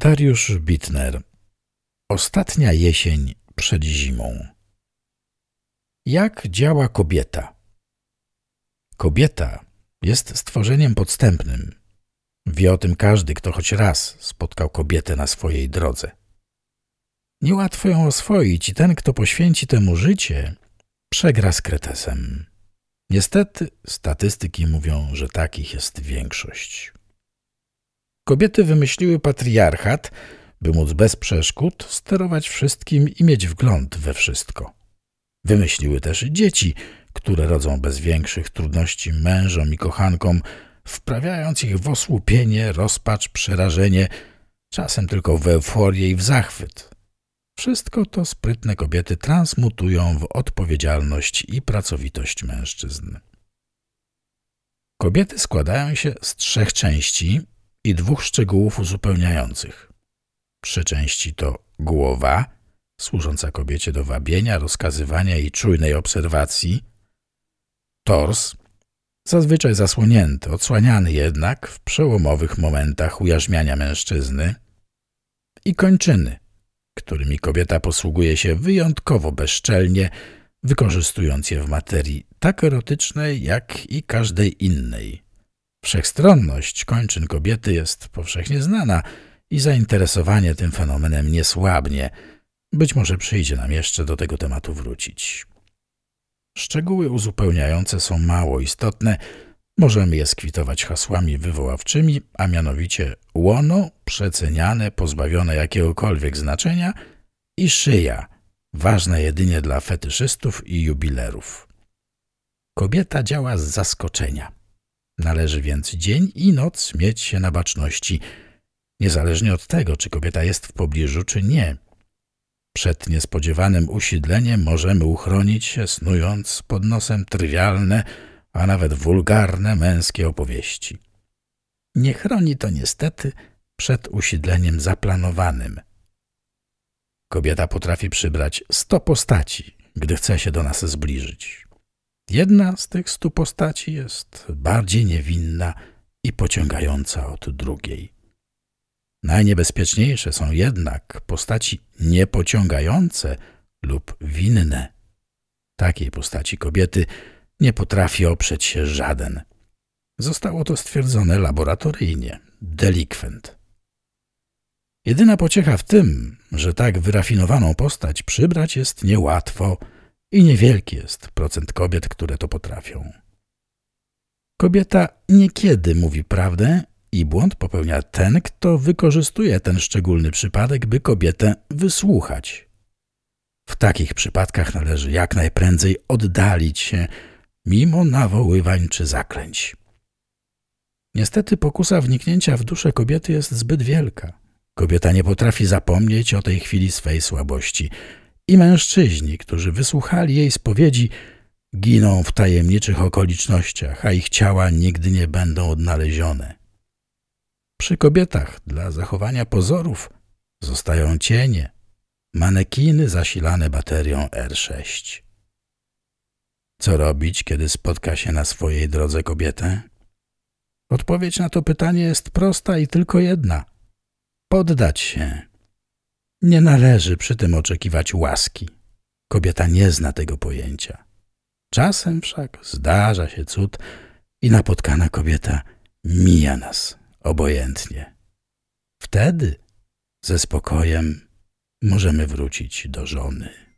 Dariusz Bittner. Ostatnia jesień przed zimą. Jak działa kobieta? Kobieta jest stworzeniem podstępnym. Wie o tym każdy, kto choć raz spotkał kobietę na swojej drodze. Niełatwo ją oswoić i ten, kto poświęci temu życie, przegra z kretesem. Niestety statystyki mówią, że takich jest większość. Kobiety wymyśliły patriarchat, by móc bez przeszkód sterować wszystkim i mieć wgląd we wszystko. Wymyśliły też dzieci, które rodzą bez większych trudności mężom i kochankom, wprawiając ich w osłupienie, rozpacz, przerażenie, czasem tylko w euforię i w zachwyt. Wszystko to sprytne kobiety transmutują w odpowiedzialność i pracowitość mężczyzn. Kobiety składają się z 3 części i 2 szczegółów uzupełniających. 3 części to głowa, służąca kobiecie do wabienia, rozkazywania i czujnej obserwacji, tors, zazwyczaj zasłonięty, odsłaniany jednak w przełomowych momentach ujarzmiania mężczyzny, i kończyny, którymi kobieta posługuje się wyjątkowo bezczelnie, wykorzystując je w materii tak erotycznej, jak i każdej innej. Wszechstronność kończyn kobiety jest powszechnie znana i zainteresowanie tym fenomenem nie słabnie. Być może przyjdzie nam jeszcze do tego tematu wrócić. Szczegóły uzupełniające są mało istotne. Możemy je skwitować hasłami wywoławczymi, a mianowicie łono, przeceniane, pozbawione jakiegokolwiek znaczenia, i szyja, ważna jedynie dla fetyszystów i jubilerów. Kobieta działa z zaskoczenia. Należy więc dzień i noc mieć się na baczności, niezależnie od tego, czy kobieta jest w pobliżu, czy nie. Przed niespodziewanym usidleniem możemy uchronić się, snując pod nosem trywialne, a nawet wulgarne męskie opowieści. Nie chroni to niestety przed usidleniem zaplanowanym. Kobieta potrafi przybrać 100 postaci, gdy chce się do nas zbliżyć. Jedna z tych 100 postaci jest bardziej niewinna i pociągająca od drugiej. Najniebezpieczniejsze są jednak postaci niepociągające lub winne. Takiej postaci kobiety nie potrafi oprzeć się żaden. Zostało to stwierdzone laboratoryjnie. Delikwent. Jedyna pociecha w tym, że tak wyrafinowaną postać przybrać jest niełatwo i niewielki jest procent kobiet, które to potrafią. Kobieta niekiedy mówi prawdę i błąd popełnia ten, kto wykorzystuje ten szczególny przypadek, by kobietę wysłuchać. W takich przypadkach należy jak najprędzej oddalić się, mimo nawoływań czy zaklęć. Niestety pokusa wniknięcia w duszę kobiety jest zbyt wielka. Kobieta nie potrafi zapomnieć o tej chwili swej słabości i mężczyźni, którzy wysłuchali jej spowiedzi, giną w tajemniczych okolicznościach, a ich ciała nigdy nie będą odnalezione. Przy kobietach dla zachowania pozorów zostają cienie, manekiny zasilane baterią R6. Co robić, kiedy spotka się na swojej drodze kobietę? Odpowiedź na to pytanie jest prosta i tylko jedna. Poddać się. Nie należy przy tym oczekiwać łaski. Kobieta nie zna tego pojęcia. Czasem wszak zdarza się cud i napotkana kobieta mija nas obojętnie. Wtedy ze spokojem możemy wrócić do żony.